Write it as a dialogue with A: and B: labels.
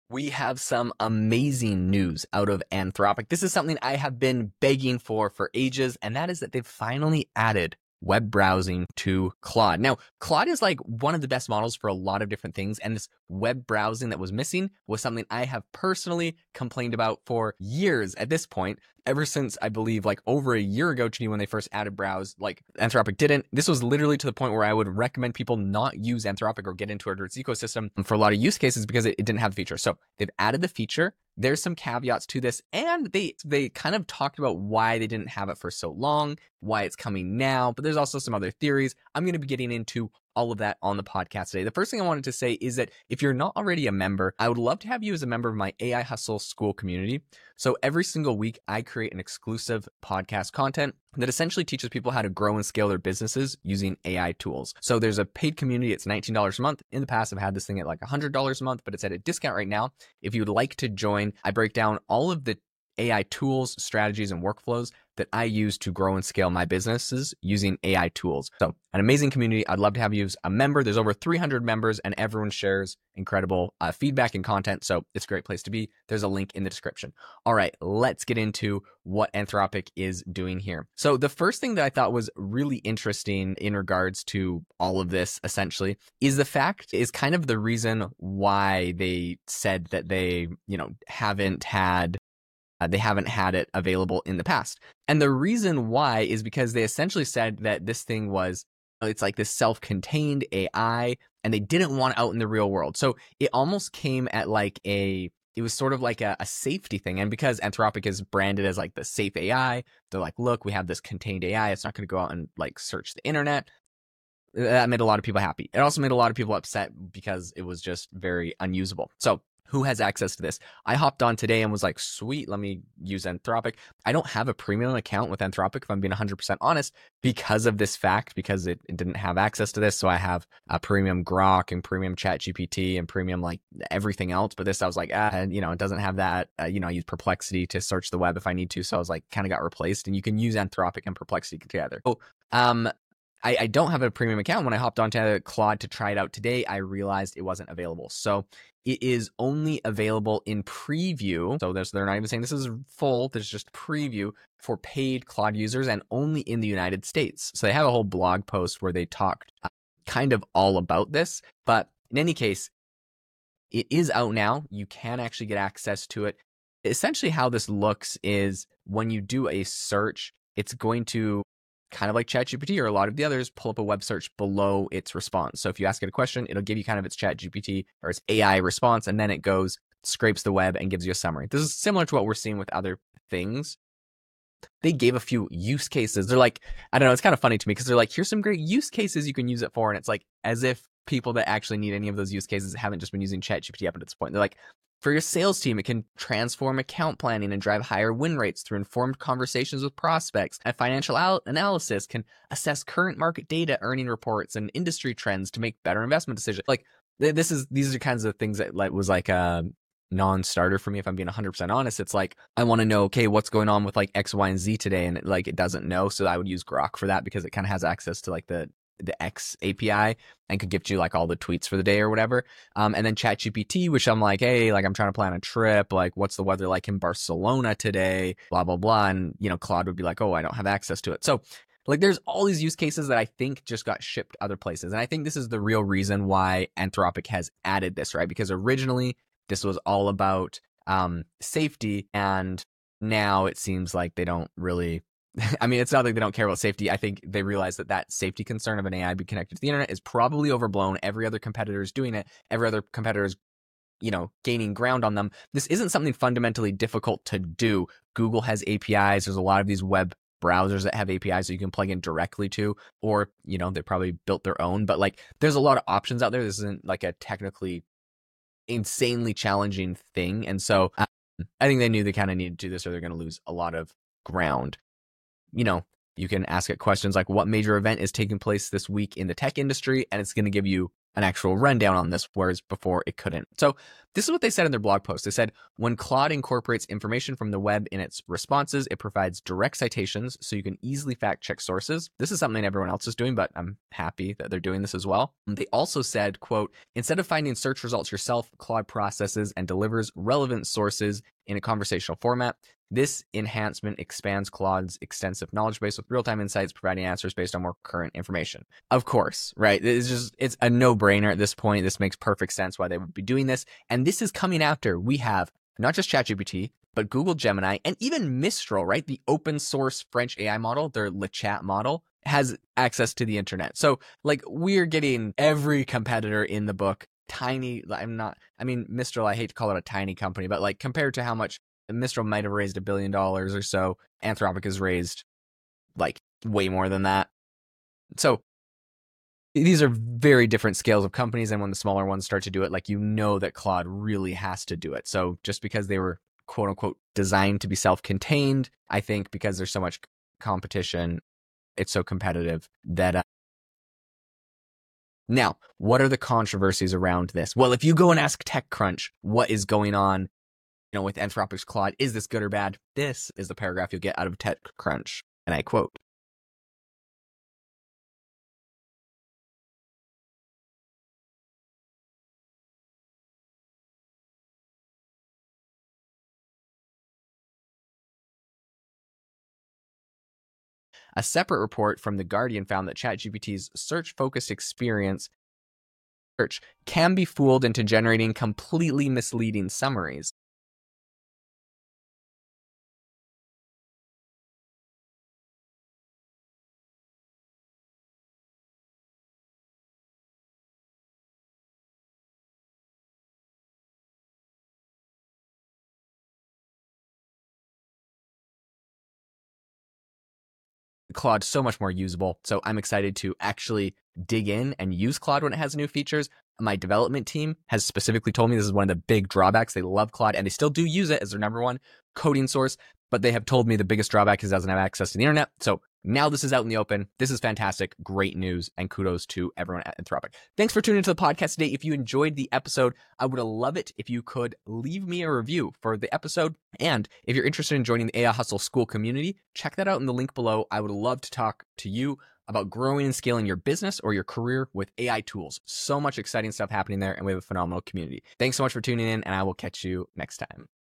A: We have some amazing news out of Anthropic. This is something I have been begging for ages, and that is that they've finally added web browsing to Claude. Now, Claude is like one of the best models for a lot of different things, and this web browsing that was missing was something I have personally complained about for years at this point, ever since I believe like over a year ago, when they first added browse, like Anthropic didn't. This was literally to the point where I would recommend people not use Anthropic or get into its ecosystem for a lot of use cases because it didn't have the feature. So they've added the feature. There's some caveats to this, and they kind of talked about why they didn't have it for so long, why it's coming now, but there's also some other theories. I'm going to be getting into all of that on the podcast today. The first thing I wanted to say is that if you're not already a member, I would love to have you as a member of my AI Hustle School community. So every single week, I create an exclusive podcast content that essentially teaches people how to grow and scale their businesses using AI tools. So there's a paid community. It's $19 a month. In the past, I've had this thing at like $100 a month, but it's at a discount right now. If you would like to join, I break down all of the AI tools, strategies, and workflows that I use to grow and scale my businesses using AI tools. So an amazing community. I'd love to have you as a member. There's over 300 members and everyone shares incredible feedback and content. So it's a great place to be. There's a link in the description. All right, let's get into what Anthropic is doing here. So the first thing that I thought was really interesting in regards to all of this essentially is the fact is kind of the reason why they said that they, haven't had it available in the past. And the reason why is because they essentially said that this thing it's like this self-contained AI, and they didn't want it out in the real world. So it almost came at it was sort of like a safety thing. And because Anthropic is branded as like the safe AI, they're like, look, we have this contained AI. It's not going to go out and like search the internet. That made a lot of people happy. It also made a lot of people upset because it was just very unusable. So who has access to this? I hopped on today and was like, sweet, let me use Anthropic. I don't have a premium account with Anthropic, if I'm being 100% honest, because of this fact, because it didn't have access to this. So I have a premium Grok and premium ChatGPT and premium like everything else. But this, I was like, it doesn't have that. I use Perplexity to search the web if I need to. So I was like, kind of got replaced. And you can use Anthropic and Perplexity together. So, I don't have a premium account. When I hopped onto Claude to try it out today, I realized it wasn't available. So it is only available in preview. So they're not even saying this is full. There's just preview for paid Claude users and only in the United States. So they have a whole blog post where they talked kind of all about this. But in any case, it is out now. You can actually get access to it. Essentially how this looks is when you do a search, it's going to kind of like ChatGPT or a lot of the others, pull up a web search below its response. So if you ask it a question, it'll give you kind of its ChatGPT or its AI response, and then it goes, scrapes the web and gives you a summary. This is similar to what we're seeing with other things. They gave a few use cases. They're like, I don't know, it's kind of funny to me because they're like, here's some great use cases you can use it for. And it's like as if people that actually need any of those use cases haven't just been using ChatGPT up at this point. They're like, for your sales team, it can transform account planning and drive higher win rates through informed conversations with prospects. And financial analysis can assess current market data, earning reports, and industry trends to make better investment decisions. Like these are kinds of things that was like a non-starter for me. If I'm being 100% honest, it's like I want to know, okay, what's going on with like X, Y, and Z today, and it doesn't know. So I would use Grok for that because it kind of has access to like the X API and could give you like all the tweets for the day or whatever. And then ChatGPT, which I'm like, hey, like I'm trying to plan a trip. Like, what's the weather like in Barcelona today? Blah, blah, blah. And, Claude would be like, oh, I don't have access to it. So like there's all these use cases that I think just got shipped other places. And I think this is the real reason why Anthropic has added this, right? Because originally this was all about safety. And now it seems like they don't really it's not like they don't care about safety. I think they realize that safety concern of an AI being connected to the internet is probably overblown. Every other competitor is doing it. Every other competitor is, gaining ground on them. This isn't something fundamentally difficult to do. Google has APIs. There's a lot of these web browsers that have APIs that you can plug in directly to, or, they probably built their own. But like, there's a lot of options out there. This isn't like a technically insanely challenging thing. And so I think they knew they kind of needed to do this or they're going to lose a lot of ground. You can ask it questions like what major event is taking place this week in the tech industry, and it's going to give you an actual rundown on this, whereas before it couldn't. So This is what they said in their blog post. They said, when Claude incorporates information from the web in its responses, it provides direct citations so you can easily fact check sources. This is something everyone else is doing, but I'm happy that they're doing this as well. They also said, quote, instead of finding search results yourself, Claude processes and delivers relevant sources in a conversational format. This enhancement expands Claude's extensive knowledge base with real-time insights, providing answers based on more current information. Of course, right? It's a no-brainer at this point. This makes perfect sense why they would be doing this. And this is coming after we have not just ChatGPT, but Google Gemini and even Mistral, right? The open source French AI model, their Le Chat model, has access to the internet. So like we're getting every competitor in the book. Mistral, I hate to call it a tiny company, but like compared to how much Mistral might have raised $1 billion or so, Anthropic has raised like way more than that. So these are very different scales of companies. And when the smaller ones start to do it, like, you know that Claude really has to do it. So just because they were quote unquote designed to be self-contained, I think because there's so much competition, it's so competitive that now, what are the controversies around this? Well, if you go and ask TechCrunch what is going on, with Anthropic's Claude, is this good or bad? This is the paragraph you'll get out of TechCrunch, and I quote, a separate report from The Guardian found that ChatGPT's search-focused experience search can be fooled into generating completely misleading summaries. Claude so much more usable. So I'm excited to actually dig in and use Claude when it has new features. My development team has specifically told me this is one of the big drawbacks. They love Claude and they still do use it as their number one coding source, but they have told me the biggest drawback is it doesn't have access to the internet. So now this is out in the open. This is fantastic. Great news. And kudos to everyone at Anthropic. Thanks for tuning into the podcast today. If you enjoyed the episode, I would love it if you could leave me a review for the episode. And if you're interested in joining the AI Hustle School community, check that out in the link below. I would love to talk to you about growing and scaling your business or your career with AI tools. So much exciting stuff happening there, and we have a phenomenal community. Thanks so much for tuning in, and I will catch you next time.